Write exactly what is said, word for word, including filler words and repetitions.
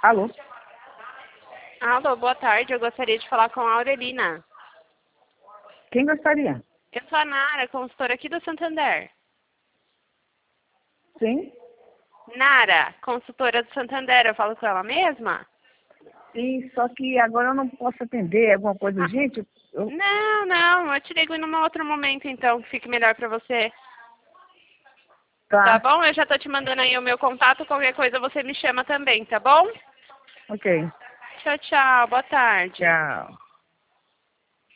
Alô? Alô, boa tarde. Eu gostaria de falar com a Aurelina. Quem gostaria? Eu sou a Nara, consultora aqui do Santander. Sim? Nara, consultora do Santander. Eu falo com ela mesma? Sim, só que agora eu não posso atender. É alguma coisa Ah, urgente? Eu... não, não. Eu te ligo em um outro momento, então, que fique melhor pra você. Tá Tá, bom? Eu já tô te mandando aí o meu contato. Qualquer coisa você me chama também, tá bom? ok. Tchau, tchau. Boa tarde. Tchau.